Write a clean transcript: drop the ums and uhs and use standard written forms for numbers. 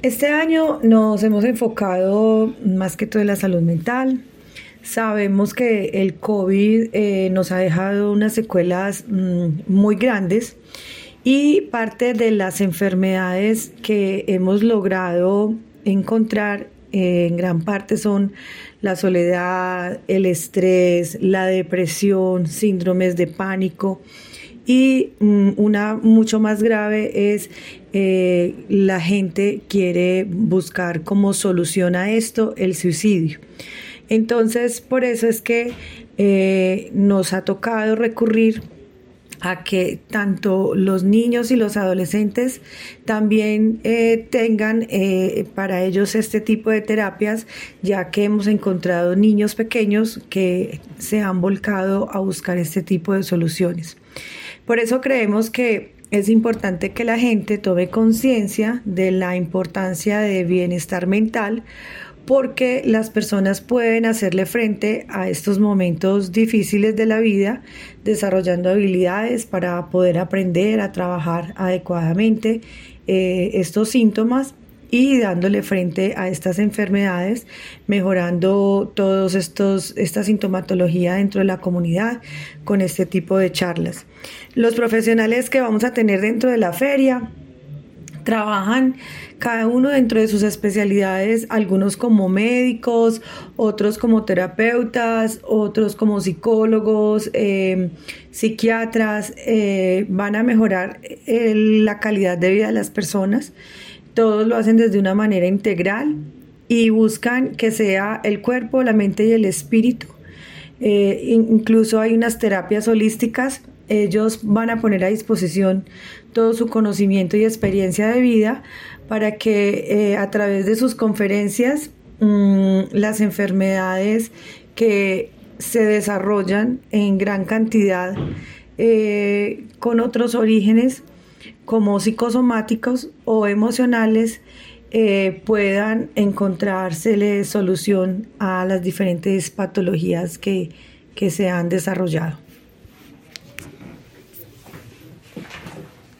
Este año nos hemos enfocado más que todo en la salud mental. Sabemos que el COVID nos ha dejado unas secuelas muy grandes y parte de las enfermedades que hemos logrado encontrar en gran parte son la soledad, el estrés, la depresión, síndromes de pánico. Y una mucho más grave es la gente quiere buscar como solución a esto el suicidio. Entonces, por eso es que nos ha tocado recurrir a que tanto los niños y los adolescentes también tengan para ellos este tipo de terapias, ya que hemos encontrado niños pequeños que se han volcado a buscar este tipo de soluciones. Por eso creemos que es importante que la gente tome conciencia de la importancia de bienestar mental, porque las personas pueden hacerle frente a estos momentos difíciles de la vida, desarrollando habilidades para poder aprender a trabajar adecuadamente estos síntomas y dándole frente a estas enfermedades, mejorando esta sintomatología dentro de la comunidad con este tipo de charlas. Los profesionales que vamos a tener dentro de la feria trabajan cada uno dentro de sus especialidades, algunos como médicos, otros como terapeutas, otros como psicólogos, psiquiatras. Van a mejorar la calidad de vida de las personas. Todos lo hacen desde una manera integral y buscan que sea el cuerpo, la mente y el espíritu. Incluso hay unas terapias holísticas. Ellos van a poner a disposición todo su conocimiento y experiencia de vida para que a través de sus conferencias las enfermedades que se desarrollan en gran cantidad con otros orígenes como psicosomáticos o emocionales puedan encontrársele solución a las diferentes patologías que se han desarrollado.